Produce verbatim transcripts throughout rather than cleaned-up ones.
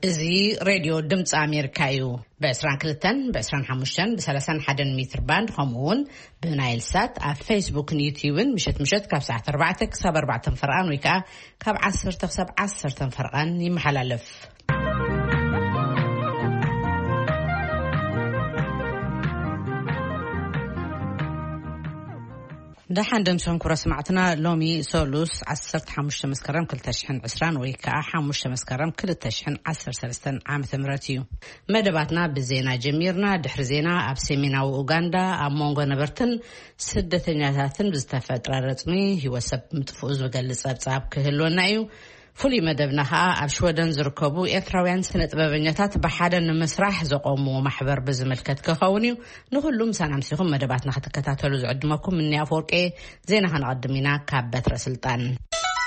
زي راديو دمص أمريكايو بأسران كلتن بأسران حموشن بسلسان حدن متر باند خمون بنايل سات على فيسبوك نيوتيوبن مشت مشت كاب ساعة أربعتك سب أربعة فرقان ويكا كاب عصر تفسب عصر تنفرقان يمحلالف دحين دمشون كورا سمعتنا لومي سولوس عصرت حموشة مسكرم كل تشحن عسران ويكا حموشة مسكرم كل تشحن عصر سلستن عام ثمراتيو مدباتنا بزينا جميرنا دحر زينا أبسيمينا وأوغندا أمونغو نبرتن سدتنياتاتن بزتفت رارتمي هو سب متفوز وقال صاب كهلونايو فولي مدبناها أبشودن زركبو إثراويان سنة ببنيتات بحادن مسرح زقومو محبر بزملكت كخونيو نقول مسان عمسيهم مدباتنا حتى كتاتلو زعدمكم مني أفورك إيه زينا هنقدمينا كابت رسلطان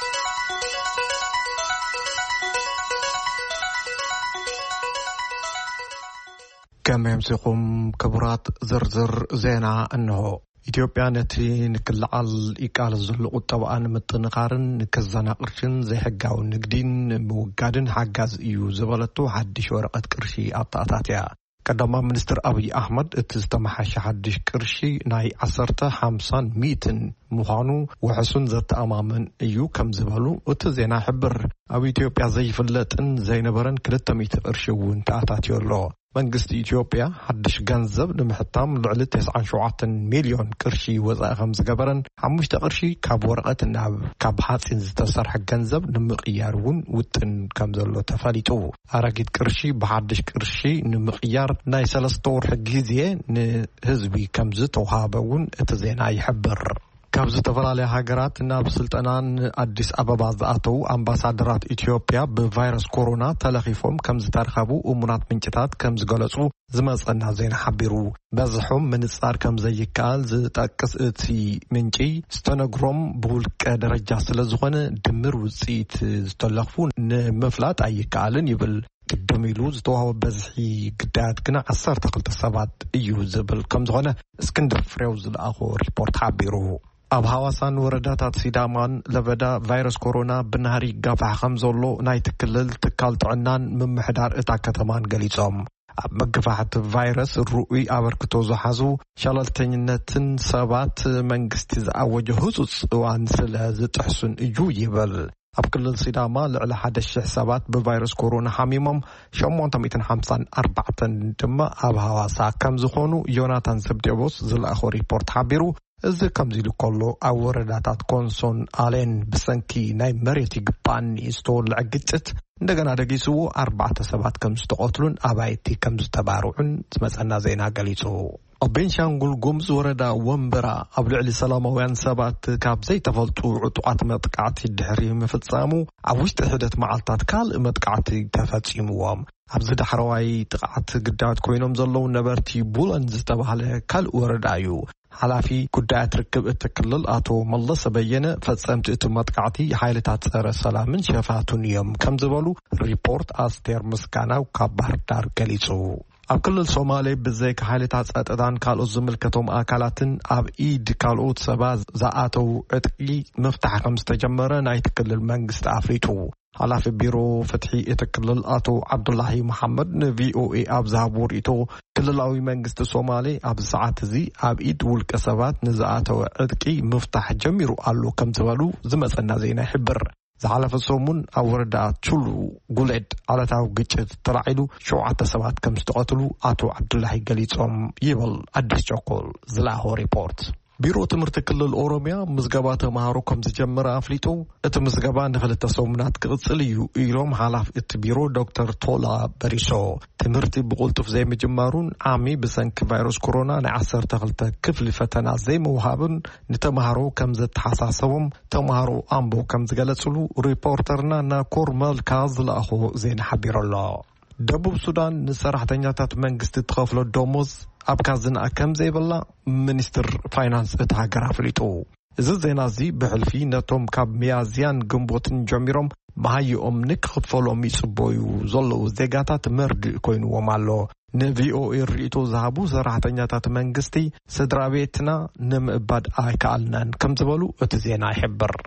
كما يمسيكم كبرات زرزر زينا أنه إثيوبيا نتي نكلعل إيقال الزلق الطبعان متنقارن كزانا قرشن زي حقاو النقدين موقادن حقاز إيو زبالتو حدش ورقة كرشي أطاطاتيا كدما منستر أبي أحمد اتزتمحش حدش كرشي ناي عصرتا حمسان ميتن مخانو وحسن زت أمامن إيو كم زبالو اتزينا حبر أبي إثيوبيا زي فلتن زي نبرن كلتا ميت قرشيون تأطاتيو الله منجست إثيوبيا حدش جنزب لمحطام لعلة تسعة شعات مليون كرشي وزا خمس جبرن عموش تقرشي كاب ورقة الناب كاب حاتين زتصرح جنزب نمقيارون وتن كمزلو تفاليتو أراجد كرشي بحدش كرشي نمقيار ناي سلسطور حجيزية نهزبي كمزتو هابون اتزين أي حبر كابز تفرالي هاجرات ناب سلطنان أديس أبابا زاتو أمباسادرات إثيوبيا بفيروس كورونا تلخيفهم كمز ترخبو ومنات منجتات كمز قلصو زمز أنها زين حبيرو بزحهم من الصار كمز يكال زتاكس اتي منجي ستنقرم بولك درجة سلزغن دمر وزيت زتلخفون مفلات أي كالن يبل قدميلو زتوها بزحي قداد كنا عصر تقلت السبات إيو زبل كمزغن اسكندر فريوز الأخو ريبورت حبيرو أب هواسان ورداتات سيدامان لبدا فيروس كورونا بنهاري قافع خمزولو ناي تكلل تكالت عنان من محدار اتا كتمان قليصهم أب مقفاحة فيروس الرؤي أبركتو زحازو شلالتنينتن سابات منقستيز أوجه هزوز وان سلازة تحسن إجو يبل أب كل سيداما لعلى حد الشح سابات بفيروس كورونا حميمم شمون تميتن حمسان أربعة دم أب هواسا كمزخونو يوناتان سبديبوس زل أخو ريبورت حبيرو إذا كمزيلو كله أورداتات كونسون آلين بسنكي ناي مريتي قبان يستول لعقتت ندقنا دقيسو أربعة سبات كمز تقاتلون أبايتي كمز تباروعن سمسأنا زينا قليسو بنشانغول قمز وردا ومبرا أبلع لسلاموان سبات كاب زي تفلتو عطوات مدقعتي الدحري مفتسامو عوش تحدث معالطات كال مدقعتي تفتسيموام أبزي دحرواي تقعت قدات كوينوم زلو نبرتي بولن زتبهاله كال وردايو حلافي كدات ركب التكلل آتو ملص بينا فتسامت اتو مدقعتي حايلتات سر السلام شفاتون يوم كم زبالو ريبورت أستير مسكانا وكابار دار قليسو أب كل الصومالي بزيك حالتات أتدان كالو زملكتهم آكالاتن أب إيد كالو تسباز زااتو اتقي مفتح خمس تجمرة نايتكل المنجست أفريتو على في بيرو فتحي اتكلل آتو عبد الله محمد في او اي أب زهبور إتو كللاوي منجست الصومالي أب ساعات زي أب إيد والكسبات نزااتو اتقي مفتح جميرو قالو كم تبالو زمس النازين حبر زعلف الصومون أوردا تشلو قلد على تاو قيتشت ترعيلو شوعة سبات كم استقاتلو آتو عبد الله قليتهم يبل أدس جوكول زلاهو ريبورت بيرو تمرت كل الأوروميا مزقبات مهارو كم زجمرة أفليتو ات مزقبان دخلت الصومنات كغتصليو إيلوم حلاف ات بيرو دكتور تولا بريسو تمرتي بقولتو زي مجمارون عامي بسنك فيروس كورونا نعصر تغلت كفل فتنا زي موهابن نتمهارو كم زت حساسهم تمهارو أمبو كم زقلتسلو ريبورترنا نا كورمال كاز لأخو زين حبير الله دبوب السودان نسرح تنياتات منجست تخافلو دوموز أبكازن أكم زي بالله منستر فاينانس اتهاجر أفليتو إذا زينازي بحلفي نتوم كاب ميازيان جنبوتن جميرهم بهاي أم نكخد فولو ميسبويو زلو زيغاتات مرد كوينو ومالو نفي او إريتو زهابو زراحتنياتات منجستي سدرا بيتنا نم إباد آي كالنان كم زبالو اتزينا يحبر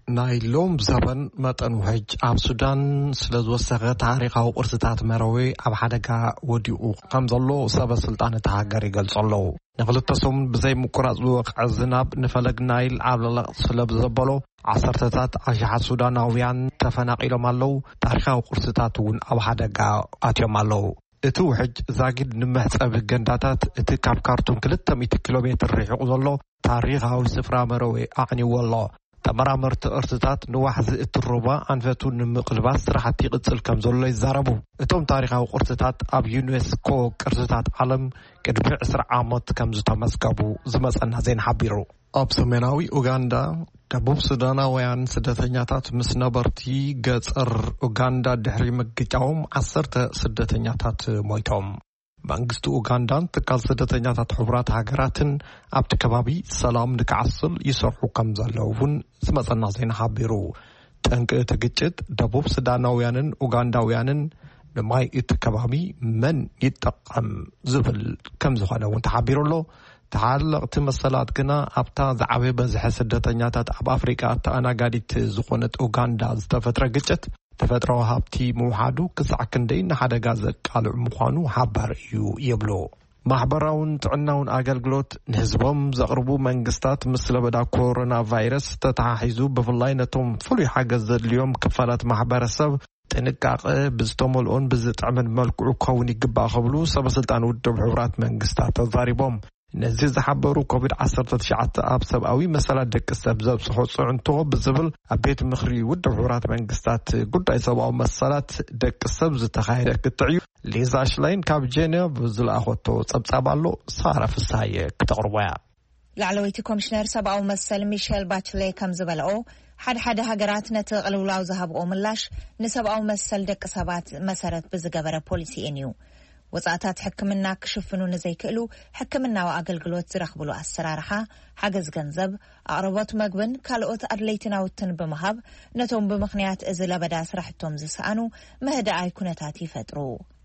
ናይሎም ዘበን መጠን ውሕጅ ኣብ ሱዳን ስለ ዝወሰኸ ታሪኻዊ ቅርስታት መረዊ ኣብ ሓደጋ ወዲኡ ከም ዘሎ ሰበስልጣን እቲ ሃገር ይገልጹ ኣለዉ። ንኽልተ ሰሙን ብዘይ ምቁራጽ ዝወቅዐ ዝናብ ንፈለግ ናይል ኣብ ለለቕ ስለ ዘበሎ ዓሰርተታት ኣሽሓት ሱዳናውያን ተፈናቂሎም ኣለዉ። ታሪኻዊ ቅርስታት እውን ኣብ ሓደጋ ኣትዮም ኣለዉ። እቲ ውሕጅ ዛጊድ ንመሕፀቢ ገንዳታት እቲ ካብ ካርቱም ክልተ ሚእቲ ኪሎ ሜትር ርሒቑ ዘሎ ታሪኻዊ ስፍራ መረዊ ኣዕኒዎ ኣሎ። ተመራመርቲ ቅርስታት ንዋሕዚ እትሮባ ኣንፈቱ ንምቅልባስ ስራሕቲ ይቅፅል ከም ዘሎ ይዛረቡ። እቶም ታሪኻዊ ቅርስታት ኣብ ዩኔስኮ ቅርስታት ዓለም ቅድሚ ዕስራ ዓመት ከም ዝተመዝገቡ ዝመፀና ዜና ሓቢሩ። ኣብ ሰሜናዊ ኡጋንዳ ደቡብ ሱዳናውያን ስደተኛታት ምስ ነበርቲ ገጠር ኡጋንዳ ድሕሪ ምግጫዎም ዓሰርተ ስደተኛታት ሞይቶም። መንግስቲ ኡጋንዳን ትካል ስደተኛታት ሕቡራት ሃገራትን ኣብቲ ከባቢ ሰላም ንክዓስል ይሰርሑ ከም ዘለዉ እውን ዝመፀና ዜና ሓቢሩ። ጠንቂ እቲ ግጭት ደቡብ ሱዳናውያንን ኡጋንዳውያንን ንማይ እቲ ከባቢ መን ይጠቀም ዝብል ከም ዝኾነ እውን ተሓቢሩ ኣሎ። ተሓለቕቲ መሰላት ግና ኣብታ ዝዓበየ በዝሒ ስደተኛታት ኣብ ኣፍሪቃ ተኣናጋዲት ዝኾነት ኡጋንዳ ዝተፈጥረ ግጭት ተፈጥሮዊ ሃብቲ ምውሓዱ ክሳዕ ክንደይ ንሓደጋ ዘቃልዕ ምዃኑ ሓባር እዩ ይብሉ። ማሕበራውን ጥዕናውን ኣገልግሎት ንህዝቦም ዘቕርቡ መንግስታት ምስ ለበዳ ኮሮና ቫይረስ ተተሓሒዙ ብፍላይ ነቶም ፍሉይ ሓገዝ ዘድልዮም ክፋላት ማሕበረሰብ ጥንቃቐ ብዝተመልኦን ብዝጥዕምን መልክዑ ክኸውን ይግባእ ክብሉ ሰበስልጣን ውድብ ሕቡራት መንግስታት ተዛሪቦም። ነዚ ዝሓበሩ ኮቪድ ዓሰርተ ትሽዓተ ኣብ ሰብኣዊ መሰላት ደቂ ሰብ ዘብፅሖ ፅዕንቶ ብዝብል ኣብ ቤት ምክሪ ውድብ ሕቡራት መንግስታት ጉዳይ ሰብኣዊ መሰላት ደቂ ሰብ ዝተኻየደ ክትዕዩ ሊዛ ሽላይን ካብ ጄኔቭ ዝለኣኸቶ ፀብጻብ ኣሎ። ሳራ ፍሳየ ክተቕርቦያ። ላዕለወይቲ ኮሚሽነር ሰብኣዊ መሰል ሚሸል ባችሌ ከም ዝበልኦ ሓደ ሓደ ሃገራት ነቲ ቅልውላው ዝሃብኦ ምላሽ ንሰብኣዊ መሰል ደቂ ሰባት መሰረት ብዝገበረ ፖሊሲ እዩ። ወጻእታት ሕክምና ክሽፍኑ ንዘይክእሉ ሕክምናዊ ኣገልግሎት ዝረኽብሉ ኣሰራርሓ ሓገዝ ገንዘብ ኣቕርቦት መግብን ካልኦት ኣድለይቲ ናውትን ብምሃብ ነቶም ብምኽንያት እዚ ለበዳ ስራሕቶም ዝሰኣኑ ምህዳኣይ ኩነታት ይፈጥሩ።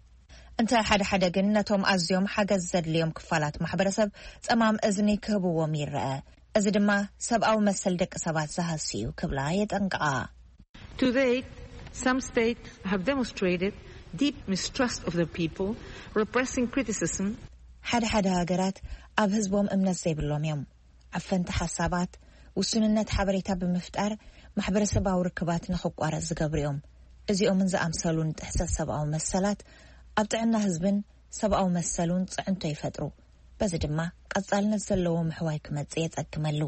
እንታይ ሓደ ሓደ ግን ነቶም ኣዝዮም ሓገዝ ዘድልዮም ክፋላት ማሕበረሰብ ጸማም እዝኒ ክህብዎም ይርአ። እዚ ድማ ሰብኣዊ መሰል ደቂ ሰባት ዝሃሲ እዩ ክብላ የጠንቅዓ። Today, some states have demonstrated deep mistrust of the people, repressing criticism. ሓደ ሓደ ሃገራት ኣብ ህዝቦም እምነት ዘይብሎም እዮም። ዓፈንቲ ሓሳባት ውሱንነት ሓበሬታ ብምፍጣር ማሕበረሰባዊ ርክባት ንኽቋረጽ ዝገብሩ እዮም። እዚኦምን ዝኣምሰሉን ጥሕሰት ሰብኣዊ መሰላት ኣብ ጥዕና ህዝብን ሰብኣዊ መሰሉን ጽዕንቶ ይፈጥሩ። በዚ ድማ ቀጻልነት ዘለዎ ምሕዋይ ክመጽእ የጸግመሉ።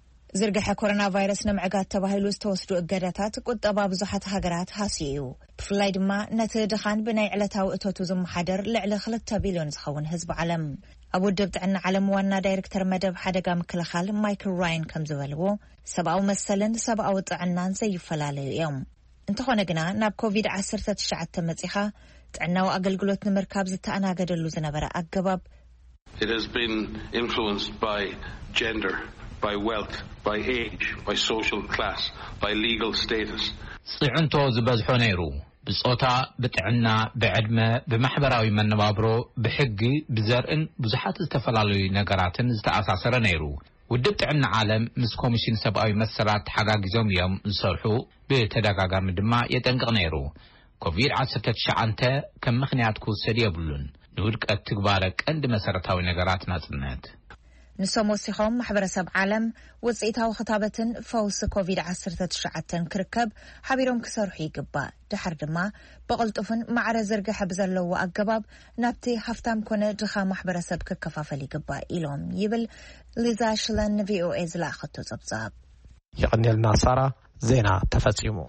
ዝርግሐ ኮሮና ቫይረስ ንምዕጋት ተባሂሉ ዝተወስዱ እገዳታት ቁጠባ ብዙሓት ሃገራት ሃስዩ። ብፍላይ ድማ ነቲ ድኻን ብናይ ዕለታዊ እቶቱ ዝመሓደር ልዕሊ ክልተ ቢልዮን ዝኸውን ህዝቢ ዓለም። ኣብ ውድብ ጥዕና ዓለም ዋና ዳይሬክተር መደብ ሓደጋ ምክልኻል ማይክል ራያን ከም ዝበልዎ ሰብኣዊ መሰልን ሰብኣዊ ጥዕናን ዘይፈላለዩ እዮም። እንተኾነ ግና ናብ ኮቪድ ዓሰርተ ትሽዓተ መጺኻ ጥዕናዊ ኣገልግሎት ንምርካብ ዝተኣናገደሉ ዝነበረ ኣገባብ It has been influenced by gender, by wealth, by age, by social class, by legal status. ጽዕንቶ ዝበዝሖ ነይሩ ብጾታ ብጥዕና ብዕድመ ብማሕበራዊ መነባብሮ ብሕጊ ብዘርእን ብዙሓት ዝተፈላለዩ ነገራትን ዝተኣሳሰረ ነይሩ። ውድብ ጥዕና ዓለም ምስ ኮሚሽን ሰብኣዊ መሰላት ሓጋጊዞም እዮም ዝሰርሑ ብተደጋጋሚ ድማ የጠንቅቕ ነይሩ። ኮቪድ ዓሰርተ ትሽዓተ ከም ምኽንያት ክውሰድ የብሉን ንውድቀት ትግባረ ቀንዲ መሰረታዊ ነገራት ናጽነት ንሶም ወሲኾም ማሕበረሰብ ዓለም ውጽኢታዊ ክታበትን ፈውሲ ኮቪድ ዓሰርተ ትሽዓተ ክርከብ ሓቢሮም ክሰርሑ ይግባእ። ድሕር ድማ ብቕልጡፍን ማዕረ ዝርግሐ ብዘለዎ ኣገባብ ናብቲ ሃፍታም ኮነ ድኻ ማሕበረሰብ ክከፋፈል ይግባእ ኢሎም ይብል ሊዛ ሽለን ቪኦኤ ዝለኣኸቶ ጸብጻብ። ይቕኒልና ሳራ ዜና ተፈጺሙ።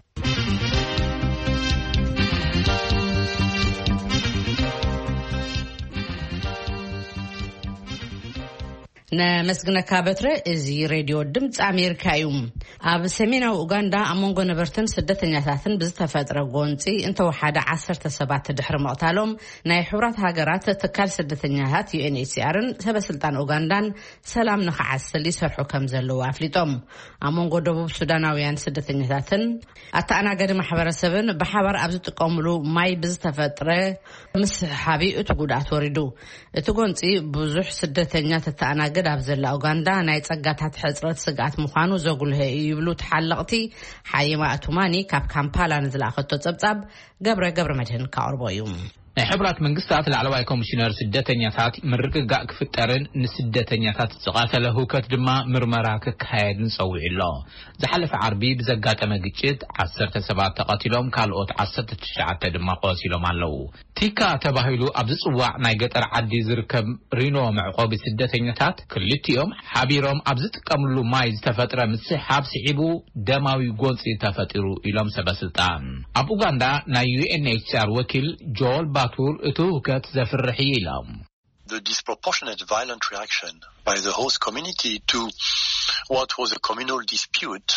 ነመስግነካ በትረ እዚ ሬድዮ ድምፂ ኣሜሪካ እዩ። ኣብ ሰሜናዊ ኡጋንዳ ኣብ መንጎ ነበርትን ስደተኛታትን ብዝተፈጥረ ጎንፂ እንተወሓደ ዓሰርተ ሰባት ድሕሪ መቕታሎም ናይ ሕቡራት ሃገራት ትካል ስደተኛታት ዩኤንኤችሲአርን ሰበስልጣን ኡጋንዳን ሰላም ንኽዓስል ይሰርሑ ከም ዘለዉ ኣፍሊጦም። ኣብ መንጎ ደቡብ ሱዳናውያን ስደተኛታትን ኣተኣናገዲ ማሕበረሰብን ብሓባር ኣብ ዝጥቀምሉ ማይ ብዝተፈጥረ ምስሓቢ እቲ ጉድኣት ወሪዱ እቲ ጎንፂ ብዙሕ ስደተኛ ተተኣናገ ገዳብ ዘላ ኡጋንዳ ናይ ጸጋታት ሕጽረት ስጋት ምዃኑ ዘጉልህ ይብሉ ተሓለቕቲ ሓይማ አቱማኒ ካብ ካምፓላ ንዝላኸቶ ጸብጻብ ገብረ ገብረ መድህን ካርቦ እዩ ናይ ሕብራት መንግስታት ላዕለዋይ ኮሚሽነር ስደተኛታት ምርግጋእ ክፍጠርን ንስደተኛታት ዝቃተለ ሁከት ድማ ምርመራ ክካየድን ጸውዒሎ ዝሓለፈ ዓርቢ ብዘጋጠመ ግጭት ዓሰርተ ሰባት ተቐቲሎም ካልኦት ዓሰርተ ትሽዓተ ድማ ቆሲሎም ኣለው ቲካ ተባሂሉ ኣብ ዝጽዋዕ ናይ ገጠር ዓዲ ዝርከብ ሪኖ መዕቆቢ ስደተኛታት ክልቲኦም ሓቢሮም ኣብ ዝጥቀምሉ ማይ ዝተፈጥረ ምስሓብ ስዒቡ ደማዊ ጎንፂ ተፈጢሩ ኢሎም ሰበስልጣን ኣብ ኡጋንዳ ናይ ዩ ኤን ኤች ሲ አር ወኪል ጆል ባቱር እቱ ሁከት ዘፍርሕ ኢሎም The disproportionate violent reaction by the host community to what was a communal dispute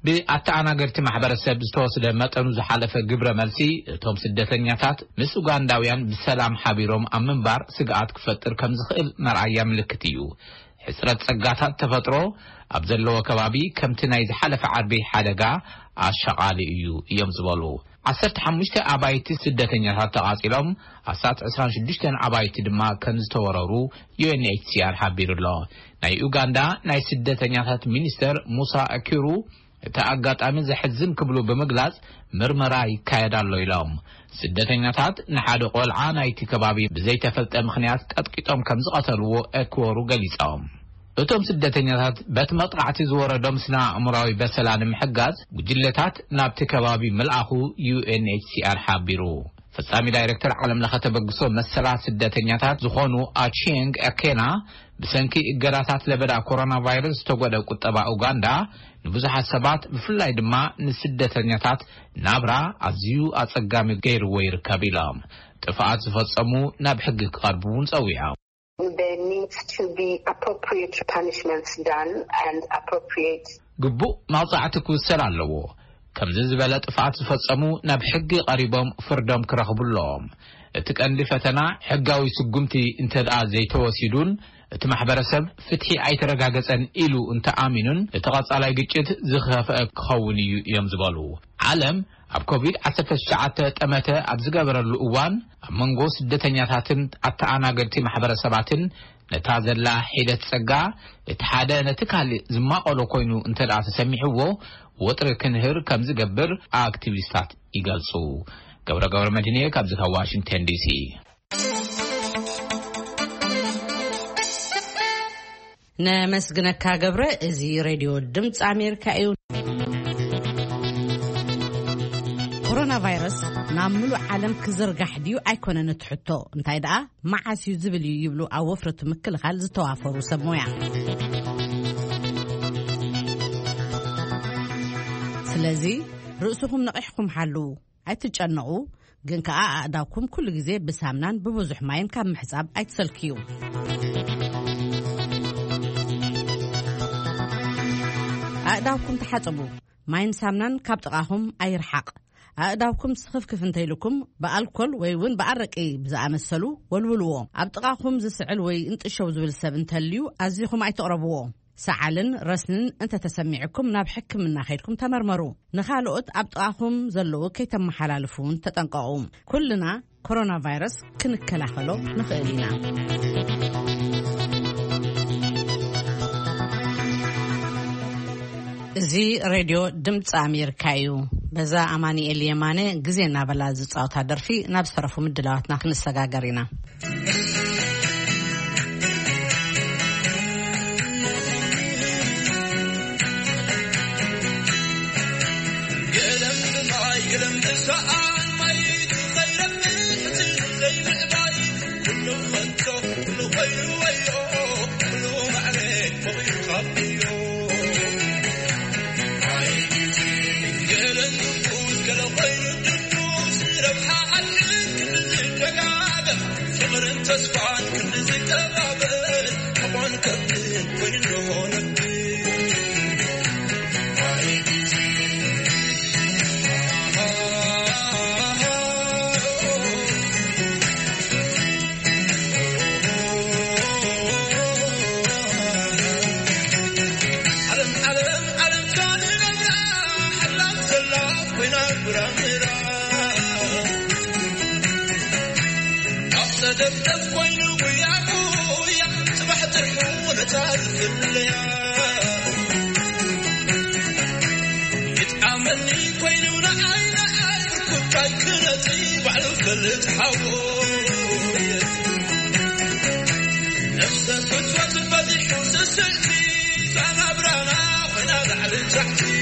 በአታናገርቲ ማህበረሰብ ዝተወሰደ መጠኑ ዝሓለፈ ግብረ መልሲ እቶም ስደተኛታት ምስ ኡጋንዳውያን በሰላም ሓቢሮም ኣብ መንባር ስጋት ክፈጥር ከም ዝኽእል መርአያ ምልክት እዩ ሕጽረት ጸጋታት ተፈጥሮ ኣብ ዘለዎ ከባቢ ከምቲ ናይ ዝሓለፈ ዓርቢ ሓደጋ ኣሻቃሊ እዩ እዮም ዝበሉ ዓሰርተ ሓሙሽተ አባይቲ ስደተኛታት ተቃጺሎም አስራት ዕስራን ሽዱሽተ አባይቲ ድማ ከም ዝተወረሩ ዩ ኤን ኤች ሲ አር ሓቢሩሎ ናይ ኡጋንዳ ናይ ስደተኛታት ሚኒስተር ሙሳ አኪሩ ተአጋጣሚ ዘሕዝን ክብሉ በመግላጽ ምርመራ ይካየዳሎ ኢሎም ስደተኛታት ንሓደ ቆልዓ ናይቲ ከባቢ ብዘይተፈልጠ ምኽንያት ቀጥቂጦም ከም ዝቀተልዎ አኪሩ ገሊጾም እቶም ስደተኛታት በት መጥቃዕቲ ዝወረዶም ስና አምራዊ በሰላን ምሕጋዝ ጉጅለታት ናብቲ ከባቢ መልአኹ ዩ ኤን ኤች ሲ አር ሓቢሩ ፈጻሚ ዳይሬክተር ዓለም ለኸ ተበግሶ መሰላት ስደተኛታት ዝኾኑ አቺንግ አኬና ብሰንኪ እገዳታት ለበዳ ኮሮና ቫይረስ ተጎደ ቁጠባ ኡጋንዳ ንብዙሓት ሰባት ብፍላይ ድማ ንስደተኛታት ናብራ ኣዝዩ አጸጋሚ ገይርዎ ይርከብ ኢሎም ጥፋኣት ዝፈጸሙ ናብ ሕጊ ክቐርቡን ጸዊዖም There needs to be appropriate punishments done and appropriate. ግቡ ማውጻዕቲ ክውሰድ ኣለዎ ከም ዝዝበለ ጥፋኣት ዝፈጸሙ ናብ ሕጊ ቀሪቦም ፍርዶም ክረኽቡሎም እቲ ቀንዲ ፈተና ሕጋዊ ስጉምቲ እንተዳ ዘይተወሲዱን እቲ ማሕበረሰብ ፍትሒ ኣይተረጋገጸን ኢሉ እንተኣሚኑን እቲ ቀጻላይ ግጭት ዝኸፍአ ክኸውን እዩ እዮም ዝበሉ ዓለም ኣብ ኮቪድ ዓሰርተ ትሽዓተ ጠመተ ኣብ ዝገበረሉ እዋን ኣብ መንጎ ስደተኛታትን ኣተኣናገድቲ ማሕበረሰባትን ነታ ዘላ ሒደት ጸጋ እቲ ሓደ ነቲ ካልእ ዝማቐሎ ኮይኑ እንተዳ ተሰሚሕዎ ወጥሪ ክንህር ከም ዝገብር ኣክቲቪስታት ይገልጹ ገብረ ገብረ መድህን ካብ ዋሽንግተን ዲሲ ነመስግነካ ገብረ እዚ ሬድዮ ድምጽ አሜሪካ እዩ ኮሮና ቫይረስ ናምሉ ዓለም ክዝርጋሕ ዲዩ ኣይኮነን ትሕቶ እንታይ ደኣ ማዓስዩ ዝብል ይብሉ ኣብ ወፍረቱ ምክልኻል ዝተዋፈሩ ሰሞያ ስለዚ ርእስኩም ነቂሕኩም ሓሉ ኣይትጨነቁ ግን ከኣ ኣእዳውኩም ኩሉ ግዜ ብሳምናን ብብዙሕ ማይን ካብ ምሕጻብ ኣይትሰልክዩ ኣእዳውኩም ተሓጽቡ ማይን ሳምናን ካብ ጥቃኹም ኣይርሓቅ ኣእዳውኩም ስኽፍክፍ እንተይልኩም በአልኮል ወይ ውን በአረቂ ብዝኣመሰሉ ወልውልዎ ኣብ ጥቃኹም ዝስዕል ወይ እንጥሸው ዝብል ሰብ እንተልዩ ኣዝኹም ኣይተቕረብዎ ሰዓልን ረስንን እንተ ተሰሚዕኩም ናብ ሕክምና ኸይድኩም ተመርመሩ ንኻልኦት ኣብ ጥቃኹም ዘለዉ ከይተመሓላልፉን ተጠንቀቁ ኩልና ኮሮና ቫይረስ ክንከላኸሎ ንኽእል ኢና እዚ ሬድዮ ድምጽ አሜሪካ እዩ በዛ አማኒኤል የማነ ግዜና በላ ዝጻውታ ደርፊ ናብ ዝተረፉ ምድላዋትና ክንሰጋገር ኢና تسفان كل زكابل طبعا كبير وين هونك علم علم علم كان نبرا حلم سلاف وين برامرا دفتف وين وياكو يا صبحت الحول تعال كليا يتعاملني كوين ونعين عين كوكاي كنتي بعد فلت حول نفسك فتوة البديح وسسلتي سانا برانا وحنا بعد تحتي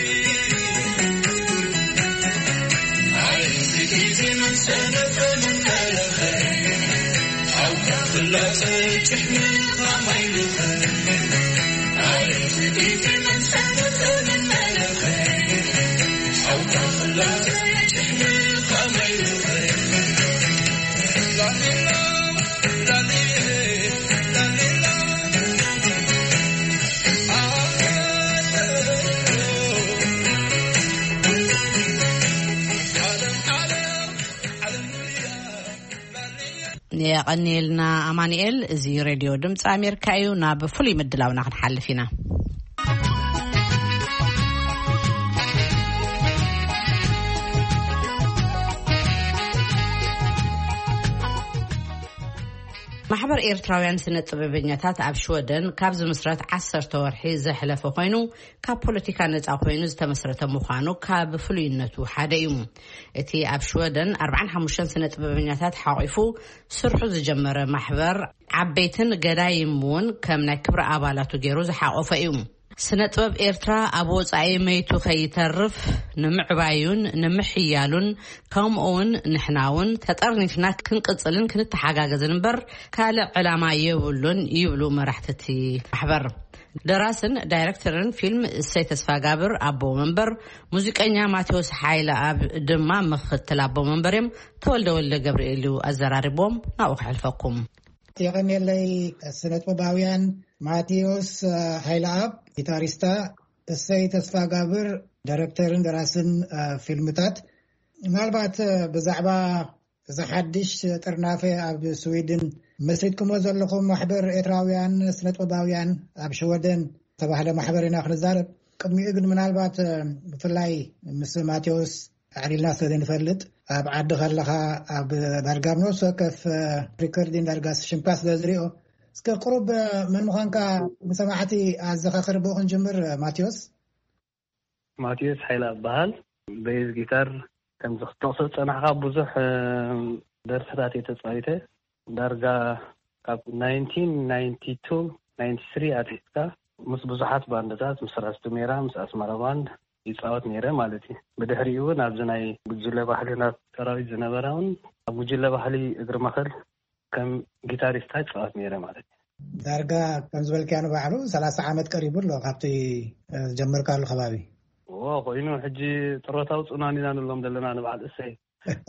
عايزي من سنة من الخير أو كلا تحمل خميل الخير عايزي من سنة من الخير أو كلا تحمل خميل الخير لا لله لا لله لا لله يقنيلنا أمانيل زي راديو دمت أمريكا يونا بفلي مدلاونا نحل فينا محبر إيرتراويان سنة طبيبينياتات أب شودن كابز مسرات عصر تورحي زحلف خوينو كاب بوليتيكا نتاع خوينو زتمسرت مخانو كاب فلوينتو حدا يوم اتي أب شودن أربعين حموشن سنة طبيبينياتات حاقفو سرحو زجمر محبر عبيتن قدايمون كمنا كبر آبالاتو جيروز حاقفا يوم سنة طبب إيرترا أبو صعي ميتو خيترف نمعبايون نمحيالون كوم أون نحناون تطرنفنا كنقصلن كنت حاجازن بر كالع علما يبلون يبلو مرحتتي محبر دراسن دايركتورن فيلم السيد تسفا قابر أبو منبر موسيقى ماتيوس حايلة أب دما مختل أبو منبرم تولد ولد قبريلو الزراربوم ناوخ حلفكم يغني لي سنة طباويان ماتيوس حايلة أب جيتاريستا السيد تسفا قابر دايركتورن دراسن فيلمتات مالبات بزعبا زحدش ترنافي أب سويدن مسيدكم وزلكم محبر إيتراويان سنة طباويان أب شودن تبع محبرنا خنزارب قدمي إقن من البات بفلاي مس ماتيوس عريلنا سدين فلت أب عد خلها أب برقامنو سوكف ريكوردين درقاس شمكاس دازريو سك قرب من مخانكا مسامحتي أزخاخر بوخن جمر ماتيوس ماتيوس حيلا بهال بيز جيتار كم زختوصت أنا حقا بوزح درساتي تصايته درجة كاب ألف وتسعمية وتسعة وتسعين ثلاثة وتسعين أتيكا مس بزحات باندتات مس رأستو ميرا مس أسمار باند يصاوت ميرا مالتي بدحريو نابزناي بجلة بحلي ناب تراوي زنبراون بجلة بحلي إقر مخل كم جيتاريستات صاوت ميرا مالتي درجة كم زبل كانوا بعلو ثلاث عامات قريبون لو خبتي جمر كارل خبابي واو خوينو حجي تروتاو صنانينا نلوم دلنا نبعد السي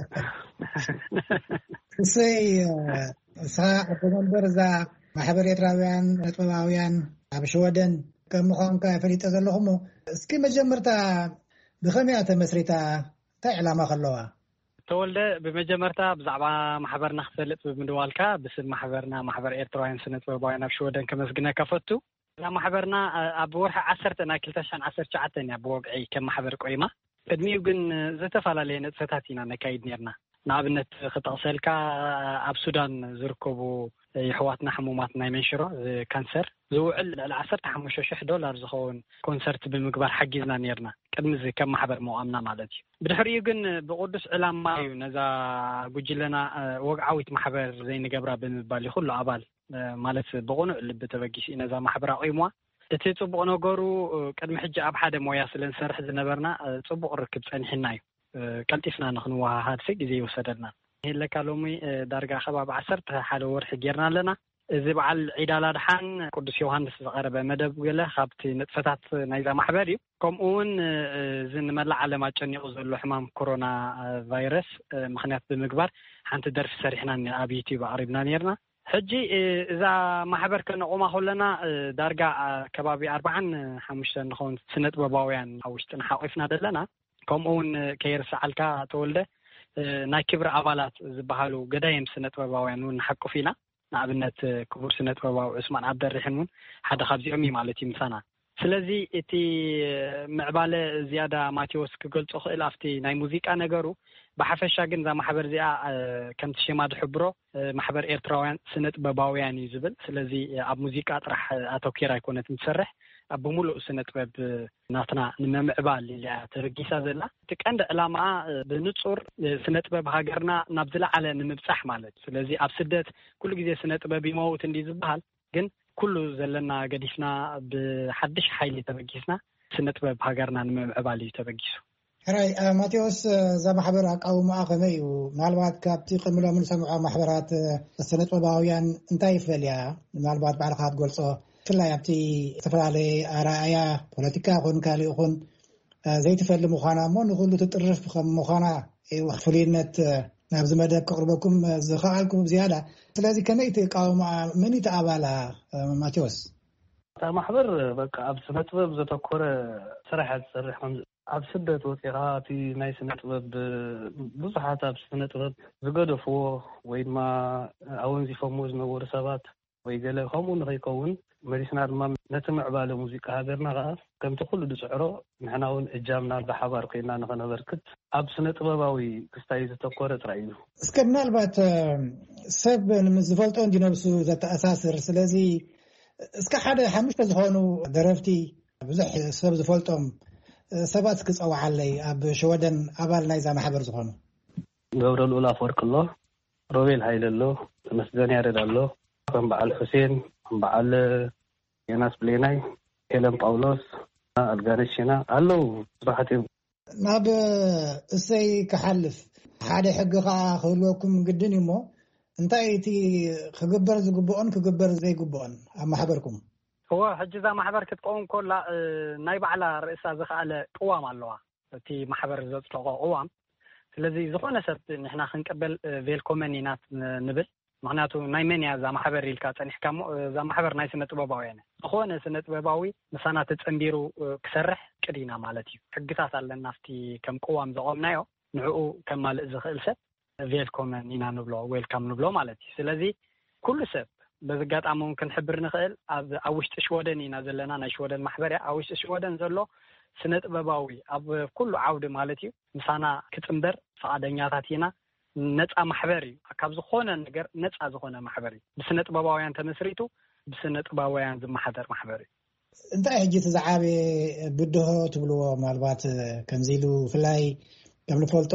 السي سا أبو زا محبر إيتراويان طباويان أب شودن كم مخانكا فريت أزلهم سكي مجمرتا بخميات مسريتا تعلى ما خلوها تولد بمجمرتا بزعبا محبرنا خفلت بمدوالكا بس محبرنا محبر إيتراويان سنة طباويان أب شودن كمسجنا كفتو لا محبرنا أبورح عسرت أنا كلتشان عسرت شعتني أبوقعي كم محبر قيمة قدمي يمكن زتفعل لين ستاتينا نكايد نيرنا نابنت خطأ سلكا أب سودان زركبو يحواتنا حموماتنا يمنشرو كانسر زو العسرت حموشوشح دولار زخون كونسرت بالمقبار حقيزنا نيرنا قدم زي كم محبر مؤمنا مالتي بدحري يمكن بقدس علام مايو نزا قجلنا وقعويت محبر زي نقبرا بالنسبالي خلو عبال مالت بغنو اللي بتبقيش نزا محبرا قيموا እቲ ጽቡቕ ነገሩ ቀድሚ ሕጂ ኣብ ሓደ ሞያ ስለን ሰርሕ ዝነበርና ጽቡቕ ርክብ ጸኒሕናዩ ቀልጢፍና ንኽንወሃሃድ ሲ ግዜ ይወሰደልና ይለካ ሎሚ ዳርጋ ከባቢ ዓሰርተ ሓደ ወርሒ ጌርና ኣለና እዚ በዓል ዒድ ኣላድሓን ቅዱስ ዮሃንስ ዝቐረበ መደብ ገለ ካብቲ ንጥፈታት ናይዛ ማሕበር እዩ ከምኡውን እዚ ንመላእ ዓለም ኣጨኒቑ ዘሎ ሕማም ኮሮና ቫይረስ ምክንያት ብምግባር ሓንቲ ደርፊ ሰሪሕና ኣብ ዩቲዩብ ኣቕሪብና ነርና حجي إذا ما حبر كنا قوما خلنا درجة كبابي أربعين حمشة نخون سنة بباويان حوشتنا حقفنا دلنا كم أون كير سألكا تولده ناكبر عبالات زبحالو قدايم سنة بباويان ونحكوا فينا نعبنت كبر سنة بباو اسمان عبد الرحمن حدا خبزي أمي مالتي مسانا ስለዚህ እቲ ምዕባለ ዝያዳ ማቴዎስ ክገልጾ ክእል ኣፍቲ ናይ ሙዚቃ ነገሩ ብሓፈሻ ግን ዛ ማሕበር እዚኣ ከም ትሽማ ዝሕብሮ ማሕበር ኤርትራውያን ስነ-ጥበባውያን እዩ ዝብል ስለዚ ኣብ ሙዚቃ ጥራሕ ኣተኪራ ኣይኮነት ትሰርሕ ኣብ ሙሉእ ስነ-ጥበብ ናትና ንምዕባል ኢላ ተረጊሳ ዘላ እቲ ቀንዲ ዕላማ ብንጹር ስነ-ጥበብ ሃገርና ናብ ዝለዓለ ንምብጻሕ ማለት ስለዚ ኣብ ስደት ኩሉ ግዜ ስነ-ጥበብ ይመውት እንዲ ዝበሃል ግን ኩሉ ዘለና ገዲፍና ብሓድሽ ሓይሊ ተበጊስና ስነ-ጥበብ ሃገርና ንምዕባል እዩ ተበጊሱ ሕራይ ማቴዎስ ዛ ማሕበር ኣቃውማ ከመይ እዩ ምናልባት ካብቲ ቅድሚሎም ንሰምዖ ማሕበራት ስነ-ጥበባውያን እንታይ ይፈልያ ምናልባት ባዕልካ ትገልጾ ፍላይ ኣብቲ ዝተፈላለየ ኣረኣያ ፖለቲካ ይኹን ካልእ ይኹን ዘይትፈሊ ምዃና እሞ ንኩሉ ትጥርፍ ከም ምዃና ፍሉይነት ናብዚ መደብ ከቅርበኩም ዝኸኣልኩም ዝያዳ ስለዚ ከመይ ትቃወማ መን ይተኣባላ ማቴዎስ እታ ማሕበር በቃ ኣብ ስነ-ጥበብ ዘተኮረ ስራሕ ዝሰርሕ ኣብ ስደት ወፂኻ እቲ ናይ ስነ-ጥበብ ብዙሓት ኣብ ስነ-ጥበብ ዝገደፍዎ ወይ ድማ ኣወንዚፎምዎ ዝነበሩ ሰባት ወይ ገለ ከምኡ ንኸይከውን መሪስና ድማ ነቲ ምዕባለ ሙዚቃ ሃገርና ከዓ ከምቲ ኩሉ ዝፅዕሮ ንሕና እውን እጃምና ብሓባር ኮይና ንኸነበርክት ኣብ ስነ-ጥበባዊ ክስታይ ዘተኮረ ጥራይ እዩ እስከ ምናልባት ሰብ ንምዝፈልጦ እንዲነብሱ ዘተኣሳስር ስለዚ እስከ ሓደ ሓሙሽተ ዝኾኑ ደረፍቲ ብዙሕ ሰብ ዝፈልጦም ሰባት ክፀዋዓለይ ኣብ ሸወደን ኣባል ናይዛ ማሕበር ዝኾኑ ገብረ ልኡል ኣፈወርቅ ኣሎ ሮቤል ሃይለ ኣሎ ተመስገን ያሬድ ኣሎ ከም በዓል ሁሴን ከም በዓል ዮናስ ብሌናይ ሄለን ጳውሎስ ኣልጋነሽና ኣለው ብዙሓት እዮም ናብ እሰይ ክሓልፍ ሓደ ሕጊ ከዓ ክህልወኩም ግድን እሞ እንታይ እቲ ክግበር ዝግብኦን ክግበር ዘይግብኦን ኣብ ማሕበርኩም هو حجزا محبر كتقوم كل نايب على رئيس زخ على قوام الله تي محبر زوج قوام ስለዚህ ዝኾነ ሰብ ንሕና ክንቀበል ቬልኮመኒናት ንብል ምክንያቱ ናይ መንያ ዛ ማሕበር ኢልካ ፀኒሕካ ዛ ማሕበር ናይ ስነ-ጥበባውያን ዝኾነ ስነ-ጥበባዊ ምሳና ተጸንቢሩ ክሰርሕ ቅዲና ማለት እዩ ሕግታት ኣለና afti ከም قوام ዘቆምናዮ ንዕኡ ከም ማልእ ዝኽእል ሰብ ቬልኮመኒና ንብሎ ዌልካም ንብሎ ማለት እዩ ስለዚህ ኩሉ ሰብ በዝጋጣሞን ክንሕብር ንኽእል ኣብ ኣውሽጢ ሽወደን ኢና ዘለና ናይ ሽወደን ማሕበርያ ኣውሽጢ ሽወደን ዘሎ ስነ-ጥበባዊ ኣብ ኩሉ ዓውዲ ማለት እዩ ምሳና ክትንበር ፈቃደኛታት ኢና ነፃ ማሕበር እዩ ካብ ዝኾነ ነገር ነፃ ዝኾነ ማሕበር እዩ ብስነ-ጥበባውያን ተመስሪቱ ብስነ-ጥበባውያን ዝማሓደር ማሕበር እዩ እንታይ ሕጂ ተዛዓበ ብድሆ ትብልዎ ምናልባት ከምዚ ኢሉ ፍላይ ከም ንፈልጦ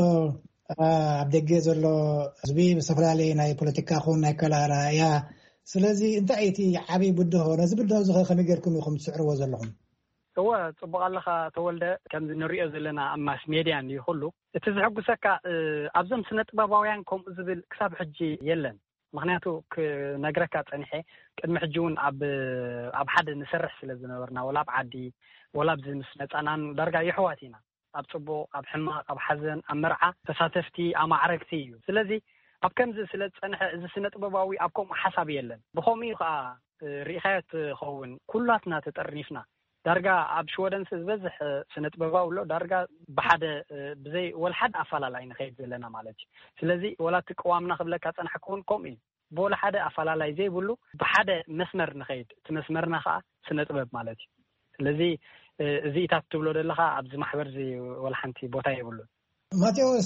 ኣብ ደገ ዘሎ ህዝቢ ብዝተፈላለየ ናይ ፖለቲካ ኹን ናይ ከላራያ ስለዚ እንታይ እቲ ዓበይ ብድሆ ነዚ ብድሆ ዝኸ ከመይ ጌርኩም ኢኹም ትስዕርዎ ዘለኹም هو ጽቡቕ ኣለኻ ተወልደ ከም ንሪኦ ዘለና ኣብ ማስ ሜድያ እንዲ ኩሉ እቲ ዝሕጉሰካ ኣብዞም ስነ-ጥበባውያን ከምኡ ዝብል ክሳብ ሕጂ የለን ምክንያቱ ክነግረካ ፀኒሐ ቅድሚ ሕጂ እውን ኣብ ኣብ ሓደ ንሰርሕ ስለ ዝነበርና ወላ ኣብ ዓዲ ወላ ብዚ ምስ ነፃናን ዳርጋ ይሕዋት ኢና ኣብ ጽቡቕ ኣብ ሕማቕ ኣብ ሓዘን ኣብ መርዓ ተሳተፍቲ ኣማዕረግቲ እዩ ስለዚ ኣብ ከምዚ ስለ ፀንሐ እዚ ስነ-ጥበባዊ ኣብ ከምኡ ሓሳብ የለን ብኸምኡ ከዓ ሪኢኻት ኸውን ኩላትና ተጠርኒፍና ዳርጋ ኣብ ሽወደን ዝበዝሕ ስነ-ጥበባዊ ሎ ዳርጋ ብሓደ ብዘይ ወላ ሓደ ኣፈላላይ ንኸይድ ዘለና ማለት እዩ ስለዚ ወላ ትቅዋምና ክብለካ ፀንሐ ክውን ከምኡ እዩ ብወላ ሓደ ኣፈላላይ ዘይብሉ ብሓደ መስመር ንኸይድ እቲ መስመርና ከዓ ስነ-ጥበብ ማለት እዩ ስለዚ እዚ ኢታት ትብሎ ዘለኻ ኣብዚ ማሕበር እዚ ወላ ሓንቲ ቦታ የብሉ ማቴዎስ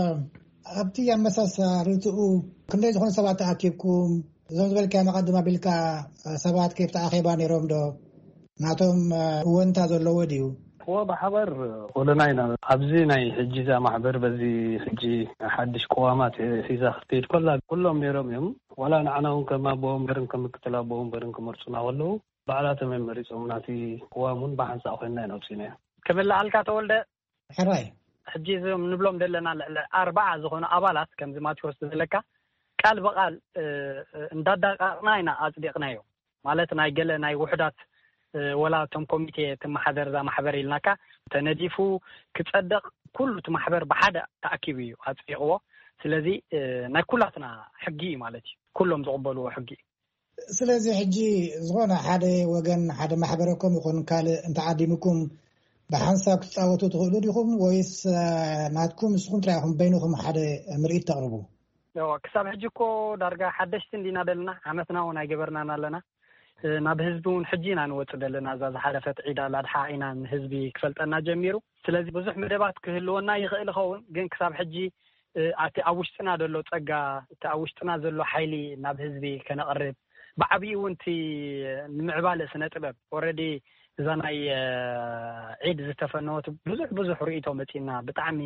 ኣብቲ ኣመሳሳሪትኡ ክንደይ ዝኾኑ ሰባት ተኣኪብኩም እዞም ዝበልካ መቐድማ ቢልካ ሰባት ከይፍ ተኣኺባ ነይሮም ዶ ናቶም ወንታ ዘለዎ ድዩ هو بحبر ولنا هنا أبزي ناي حجزة محبر بزي حجي حدش قوامات حيزة اختير كلها كلهم نيرم يوم ولا نعناهم كما بوهم برن كم كتلا بوهم برن كمرسونا ولو بعلات من مريسهم ناسي قوامون بحنس أخينا نوبسينا كمل لعلكا تولد حراي حجزة من بلوم دلنا أربعة زخون أبالات كم زي ما توصل لك قال بقال انداد ناينا أصدقنا يوم مالتنا يقل ناي وحدات ولا تم كوميتي تم حضر ذا محبر لناكا تنديفو كتصدق كل تم محبر بحدا تأكيبيو هتصيقوا سلازي ناكلاتنا حقي مالتي كلهم زقبلوا حقي سلازي حجي زغونا حدا وجن حدا محبركم يكون قال انت عادمكم بحنسك تصاوتوا تقولوا لكم ويس ناتكم سكون تراهم بينكم حدا مريت تقربوا لو كسب حجيكو درجة حدشتين دينا دلنا عمتنا ونا جبرنا لنا ናብ ህዝቡን ሕጂና ንወጽ ደለና ዛ ዝሓለፈት ዒዳ ላድሓ ኢና ህዝቢ ክፈልጠና ጀሚሩ ስለዚ ብዙሕ መደባት ክህልወና ይኽእል ኸውን ግን ክሳብ ሕጂ ኣቲ ኣውሽጥና ደሎ ጸጋ እቲ ኣውሽጥና ዘሎ ሓይሊ ናብ ህዝቢ ከነቕርብ ብዓብይ ወንቲ ንምዕባለ ስነ ጥበብ ኦሬዲ እዛ ናይ ዒድ ዝተፈነወት ብዙሕ ብዙሕ ርኢቶ መጪና ብጣዕሚ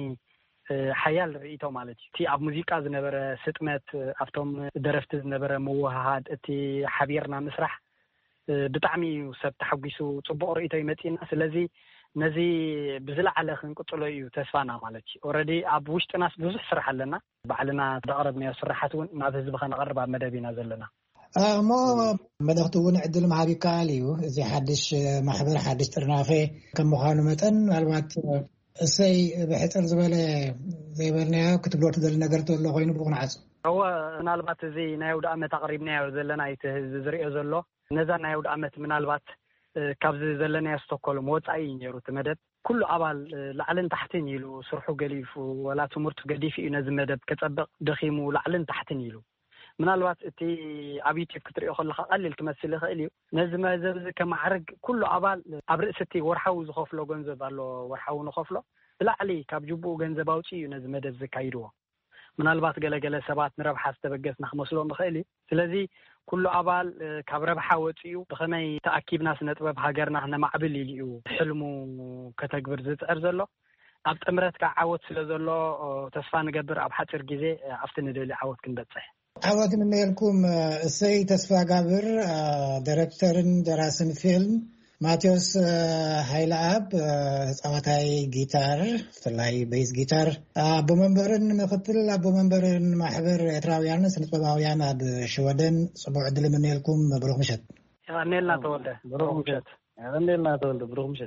ሓያል ርኢቶ ማለት እዩ እቲ ኣብ ሙዚቃ ዝነበረ ስጥመት ኣብቶም ደረፍቲ ዝነበረ መወሃሃድ እቲ ሓቢርና ምስራሕ ብጣዕሚ ሰብ ተሐጉሱ ጽቡቕ ርኢቶ ይመጪና ስለዚ ነዚ ብዝለዓለ ክንቅጽሎ እዩ ተስፋና ማለት እዩ ኦሬዲ ኣብ ውሽጥናስ ብዙሕ ስራሕ ኣለና ባዕልና ተቐረብናዮ ስራሓት እውን ናብ ህዝቢ ከነቐርብ ኣብ መደብና ዘለና እሞ መልእኽቲ እውን ዕድል መሃብ ይከኣል እዩ እዚ ሓድሽ ማሕበር ሓድሽ ጥርናፈ ከም ምዃኑ መጠን ምናልባት እሰይ ብሕፅር ዝበለ ዘይበልናዮ ክትብሎት ዘለ ነገር ተሎ ኮይኑ ብቑንዓፁ እወ ምናልባት እዚ ናይ ኣውደ ዓመት ኣቕሪብናዮ ዘለና እቲ ህዝቢ ዝሪኦ ዘሎ ነዛ ናይ ኣውደ ዓመት ምናልባት ካብዚ ዘለናዮ ስቶኮልም ወፃኢ ነይሩ እቲ መደብ ኩሉ ኣባል ላዕልን ታሕትን ኢሉ ስርሑ ገሊፉ ወላ ትምህርቱ ገዲፍ እዩ ነዚ መደብ ከጸብቕ ደኺሙ ላዕልን ታሕትን ኢሉ ምናልባት እቲ ኣብ ዩቲዩብ ክትሪኦ ከለኻ ቀሊል ክመስል ይኽእል እዩ ነዚ መደብ ከማዕርግ ኩሉ ኣባል ኣብ ርእሲ እቲ ወርሓዊ ዝኸፍሎ ገንዘብ ኣሎ ወርሓዊ ንኸፍሎ ብላዕሊ ካብ ጅቡኡ ገንዘብ ኣውጪ እዩ ነዚ መደብ ዘካይድዎ ምናልባት ገለገለ ሰባት ንረብሓ ዝተበገስና ክመስሎም ንኽእል እዩ ስለዚ ኩሉ ኣባል ካብ ረብሓ ወፂኡ ብኸመይ ተኣኪብና ስነ ጥበብ ሃገርና ነማዕብል ኢሉ እዩ ሕልሙ ከተግብር ዝፅዕር ዘሎ ኣብ ጥምረት ከዓ ዓወት ስለ ዘሎ ተስፋ ንገብር ኣብ ሓፂር ግዜ ኣብቲ ንደሊ ዓወት ክንበፅሕ ዓወት ንመልኩም እሰይ ተስፋ ጋብር ዳይሬክተርን ደራስን ፊልም ማቴዎስ ሃይለኣብ ጸዋታይ ጊታር ፍላይ ቤዝ ጊታር ኣቦ መንበርን ምክትል ኣቦ መንበርን ማሕበር ኤርትራውያን ስነ ጥበባውያን ኣብ ሽወደን ጽቡቕ ዕድል ንመልኩም ብሩኽ ምሸት ያኔልና ተወልደ ብሩኽ ምሸት ያኔልና ተወልደ ብሩኽ ምሸት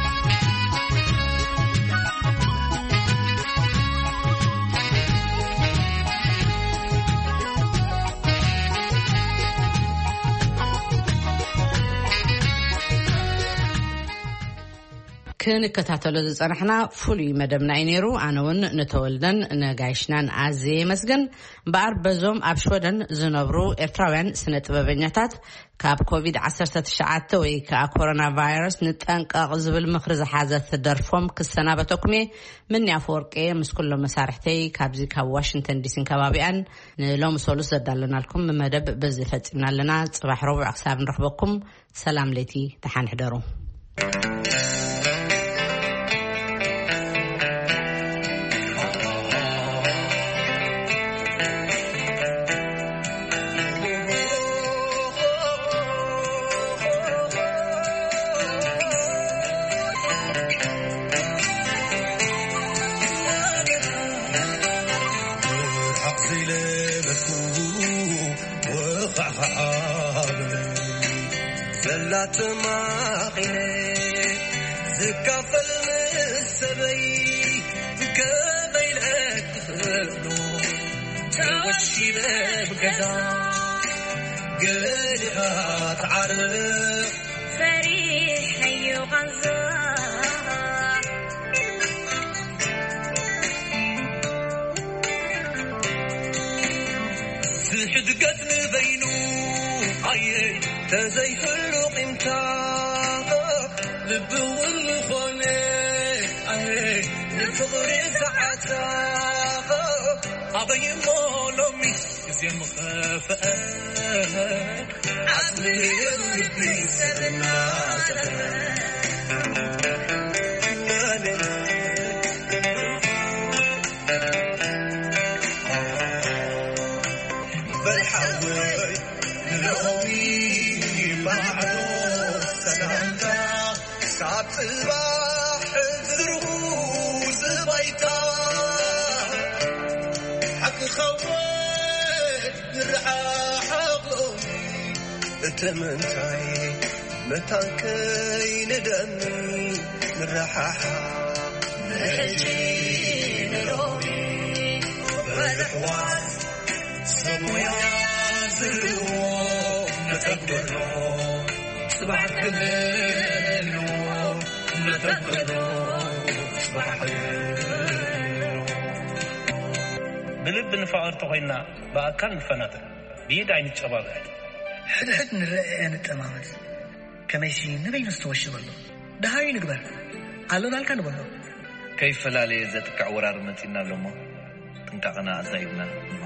ክንከታተሎ ዝጸንሕና ፍሉይ መደብና እዩ ነይሩ ኣነ እውን ንተወልደን ነጋይሽናን ኣዝየ መስገን በኣርበዞም ኣብ ሽወደን ዝነብሩ ኤርትራውያን ስነ ጥበበኛታት ካብ ኮቪድ ዓሰርተ ትሽዓተ ወይ ከዓ ኮሮና ቫይረስ ንጠንቀቕ ዝብል ምክሪ ዝሓዘት ደርፎም ክሰናበተኩም እየ ምኒ ኣፈወርቂ ምስ ኩሎም መሳርሕተይ ካብዚ ካብ ዋሽንተን ዲሲን ከባቢኣን ንሎሚ ሰሉስ ዘዳለናልኩም መደብ በዚ ፈፂምና ኣለና ጽባሕ ረቡዕ ክሳብ ንረኽበኩም ሰላም ለይቲ ተሓንሕደሩ تمنتاي متانكي ندمي نرحاحا نهجي نروي بالحواس سمويا زلو نتقبلو صباح كليلو نتقبلو صباح كليلو بلب نفعر تغينا بأكل فنطر بيد عين الشباب حد حد نرأي أنا تماماً كما يسين نبي نستوشي بالله ده هاي نقبل على ذلك نقوله كيف لا لي ذاتك عورار متينا لما تنتقنا عزايبنا